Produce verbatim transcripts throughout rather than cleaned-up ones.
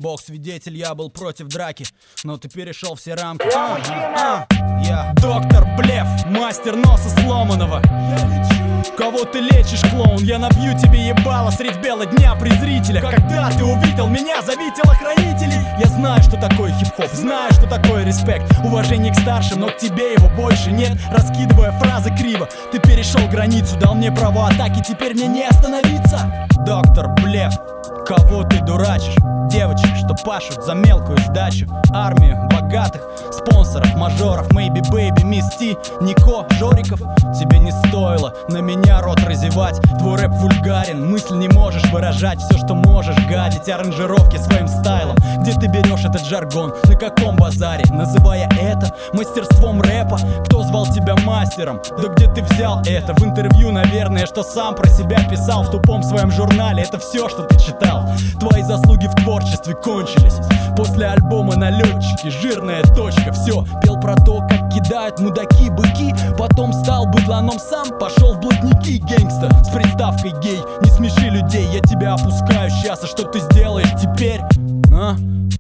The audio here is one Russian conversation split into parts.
Бог свидетель, я был против драки, но ты перешел все рамки. а, а, а, Я доктор Блеф, мастер носа сломанного. Кого ты лечишь, клоун? Я набью тебе ебало средь бела дня презрителя. Когда ты увидел меня, зови телохранителей. Я знаю, что такое хип-хоп, знаю, что такое респект, уважение к старшим, но к тебе его больше нет. Раскидывая фразы криво, ты перешел границу, дал мне право атаки, теперь мне не остановиться. Доктор Блеф, кого ты дурачишь? Девочек, что пашут за мелкую сдачу, армию богатых спонсоров, мажоров, Maybe Baby, Miss T, Нико, Жориков. Тебе не стоило на меня рот разевать. Твой рэп вульгарен, мысль не можешь выражать. Все, что можешь, гадить аранжировки своим стайлом. Где ты берешь этот жаргон, на каком базаре, называя это мастерством рэпа? Кто звал тебя мастером? Да где ты взял это? В интервью, наверное, что сам про себя писал в тупом своем журнале. Это все, что ты читал. Твои заслуги в творчестве кончились после альбома «Налетчики», жирная точка. Все, пел про то, как кидают мудаки быки. Потом стал быдланом сам, пошел в блатники. Гэнгста с приставкой гей, не смеши людей. Я тебя опускаю сейчас, а что ты сделаешь теперь? А?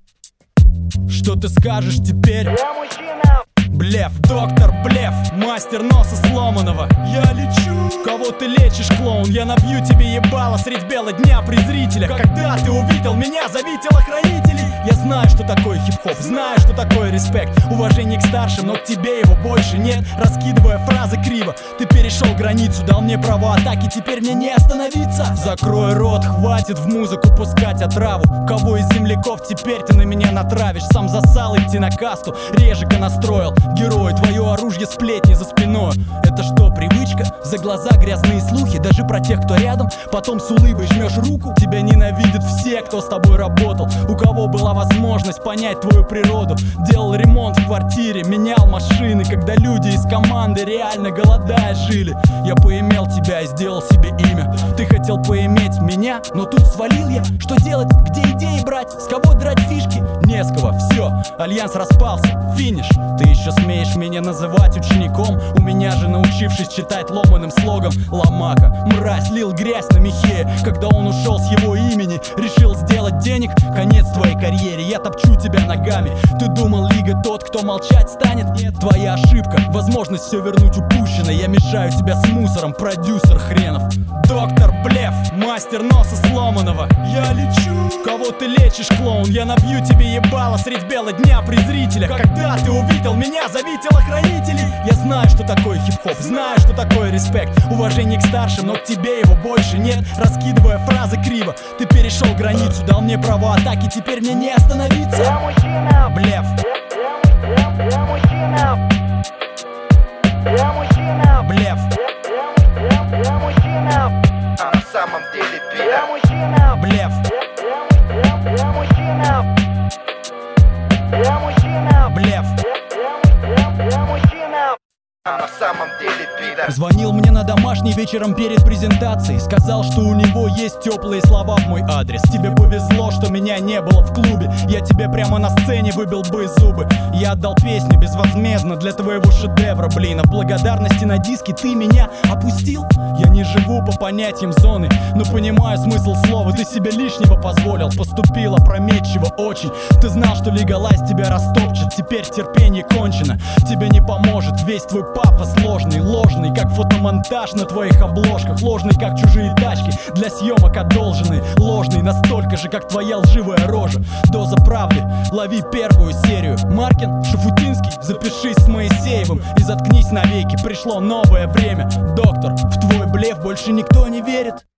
Что ты скажешь теперь? Я мужчина. Блеф, доктор Блеф, мастер носа сломанного. Я лечу. Кого ты лечишь, клоун? Я набью тебе ебало средь бела дня презрителя. Когда ты увидел меня, зови телохранителей. Я знаю, что такое хип-хоп, знаю, что такое респект, уважение к старшим, но к тебе его больше нет. Раскидывая фразы криво, ты перешел границу, дал мне право атаки, теперь мне не остановиться. Закрой рот, хватит в музыку пускать отраву. Кого из земляков теперь ты на меня натравишь? Сам засал идти на касту, режика настроил. Герой, твое оружие сплетни за спиной. Это что, привычка? За глаза грязные слухи, даже про тех, кто рядом. Потом с улыбой жмешь руку. Тебя ненавидят все, кто с тобой работал, у кого была возможность понять твою природу. Делал ремонт в квартире, менял машины, когда люди из команды реально голодая жили. Я поимел тебя и сделал себе имя. Ты хотел поиметь меня, но тут свалил я. Что делать? Где идеи брать? С кого драть фишки? Не с кого, все, альянс распался, финиш. Ты еще смеешь меня называть учеником? У меня же, научившись читать ломаным слогом, ломака, мразь, лил грязь на Михея. Когда он ушел с его имени, решил сделать денег. Конец твоей карьере, я топчу тебя ногами. Ты думал, лига тот, кто молчать станет? Нет, твоя ошибка, возможность все вернуть упущено. Я мешаю тебя с мусором, продюсер хренов. Доктор Блеф, мастер носа сломанного. Я лечу. Кого ты лечишь, клоун? Я набью тебе ебало средь бела дня презрителя. Когда ты увидел меня, зови телохранителей. Я знаю, что такое хип-хоп, знаю, что такое респект, уважение к старшим, но к тебе его больше нет. Раскидывая фразы криво, ты перешел границу, дал мне право атаки, теперь мне не остановиться. Я мужчина. Блеф. Я, я, я мужчина. Я мужчина. Блеф. Я, я, я мужчина. А на самом деле Я пидор. мужчина. Блеф. Я, я, я мужчина. Я мужчина. Блеф. Я, я, я мужчина. А на самом деле пидор. Звонил мне на домашний вечером перед презентацией. Сказал, что у него есть теплые слова в мой адрес. Тебе повезло, что меня не было в клубе. Я тебе прямо на сцене выбил бы зубы. Я отдал песню безвозмездно для твоего шедевра. Блин, а благодарности на диске ты меня опустил? Я не живу по понятиям зоны, но понимаю смысл слова. Ты себе лишнего позволил, поступил опрометчиво очень. Ты знал, что лигалайз тебя растопчет. Теперь терпение кончено, тебе не поможет. Весь твой пафос ложный, ложный, как фотомонтаж на твоих обложках. Ложный, как чужие тачки, для съемок одолженные. Ложный, настолько же, как твоя лживая рожа. Доза правды, лови первую серию. Маркин, Шафутинский, запишись с Моисеевым и заткнись навеки. Пришло новое время, доктор, в твой блеф больше никто не верит.